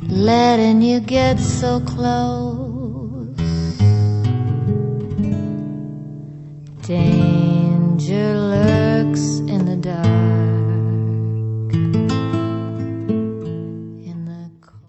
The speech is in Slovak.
letting you get so close. Danger lurks in the dark.